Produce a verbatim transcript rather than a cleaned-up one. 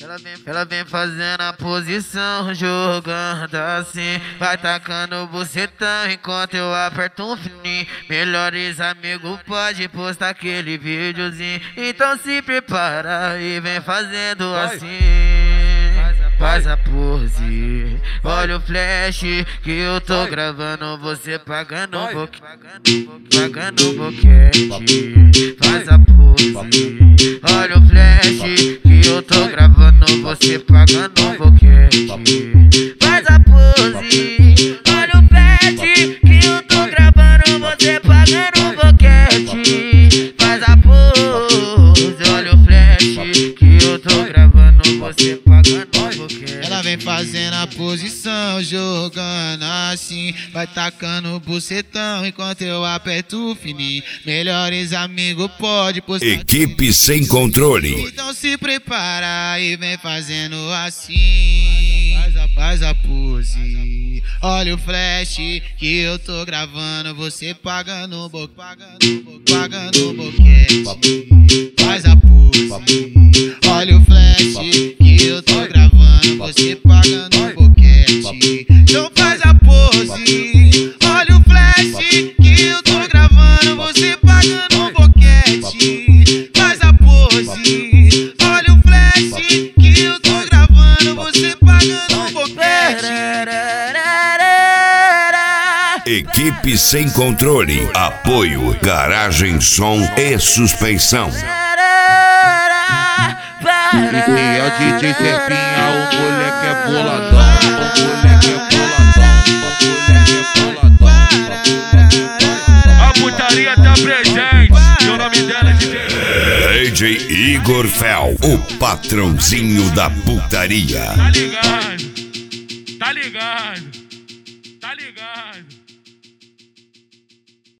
Ela vem, ela vem fazendo a posição, jogando assim. Vai tacando o bucetão enquanto eu aperto um fininho. Melhores amigos pode postar aquele videozinho. Então se prepara e vem fazendo assim. Faz a pose, olha o flash que eu tô gravando, você pagando um pouquinho, pagando um boquete. Faz a pose, olha o flash que eu tô gravando, você pagando um boquete. Faz a pose, olha o flash que eu tô gravando, você pagando um boquete. Faz a pose, olha o flash que eu tô gravando, você pagando um boquete. Ela vem fazendo a posição, jogando assim. Vai tacando o bucetão enquanto eu aperto o fininho. Melhores amigos pode postar. Equipe sem controle. Então se prepara e vem fazendo assim. Faz a, faz a pose, olha o flash que eu tô gravando, você pagando um bo, pagando, bo, pagando um boquete. Faz a pose, olha o flash que eu tô gravando, você pagando um boquete. Então faz a pose, olha o flash que eu tô gravando, você pagando um boquete. Faz a pose, olha o flash que eu tô gravando, você pagando um boquete. Equipe sem controle. Apoio Garagem Som e Suspensão. Esse é o D J Serpinha, o moleque é boladão, o moleque é boladão, o moleque é boladão. A putaria tá presente, e o nome dela é D J D J Igor Fel, o patrãozinho da putaria. Tá ligado, tá ligado, tá ligado.